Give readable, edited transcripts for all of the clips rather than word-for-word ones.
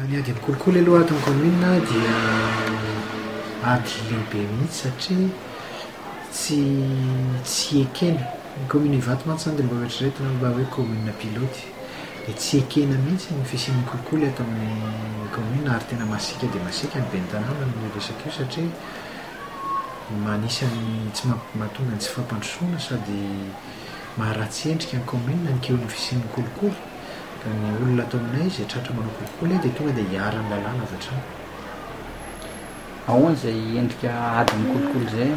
Ny ady mikolokolo aloha ato amin'ny commune dia ady lehibe mihitsy satria tsy ekena. Ny commune Ivato zany dia mba oetrretina mba hoe commune pilote dia tsy ekena mihitsy ny fisian'ny kolikoly ato amin'ny commune ary tena masika dia masika ny ben'ny tanàna amin'ny resaka io satria manisan'ny tsy mahatonga ny tsy fampandrosoana sady maharatsy endrika ny commune ny keon'ny fisian'ny kolikoly. Ny olona ato aminay izay tratra manao kolikoly dia tonga dia hiara ny lalàna avy hatrany. Ahoana izay endrika adiny kolikoly izay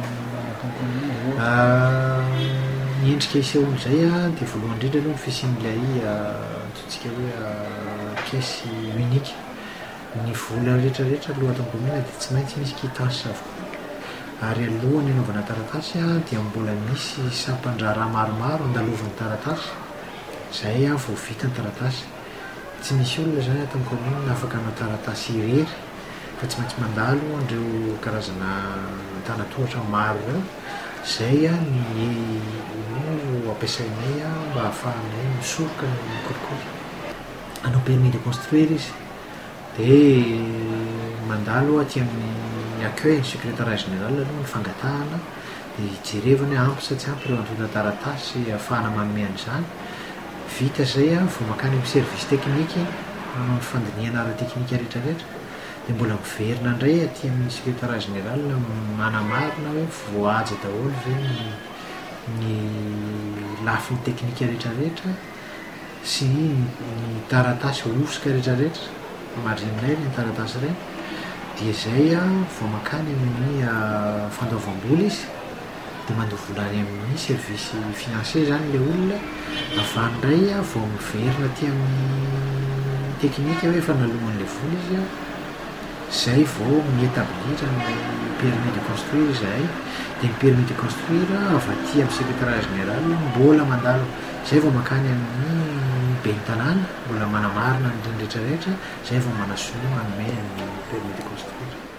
ny endrika isehoany izay dia voalohany indrindra aloha ny fisian'ilay ataontsika hoe pièce unique. Ny vola rehetrarehetra aloha ato amin'ny commune dia tsy maintsy misy quittance avokoa. Ary alohan'ny anaovana taratasy dia mbola misy sampan-draharaha maromaro andalovan'ny taratasy. Izay vao vita ny taratasy. Tsy misy olona izany ato amin'ny commune afaka hanao taratasy irery fa tsy maintsy mandalo an'ireo karazana antanan-tohatra maro ireo. Izay no ampiasainay mba hahafahanay misoroka ny kolikoly. Hanao permis de construire izy dia mandalo aty amin'ny accueil ny secrétariat général aloha ny fangatahana dia jerevana ampy sa tsy ampy ireo antota taratasy ahafahana manome an'izany. Vita izay vao makany amin'ny service technique ny fandinihana ara-teknika rehetrarehetra dia mbola miverina indray aty amin'ny secrétariat général manamarina hoe voahaja daholo ireny ny lafin'ny teknika rehetrarehetra sy ny taratasy hosoka rehetrarehetra marzinay ny taratasy ireny dia izay vao makany amin'ny fandoavam-bola izy dia mandoha vola any amin'ny service financier zany ilay olona avandray vao miverina aty amin'ny teknika hoe efa naloman'ilay vola izy izay vao mietablir ny permis de construire izay dia ny permis de construire avy aty amin'ny secrétariat général mbola mandalo izay vao makany amin'ny ben'ny tanàna mbola manamarina ny rehetrarehetra izay vao manasolo manome ny permis de construire.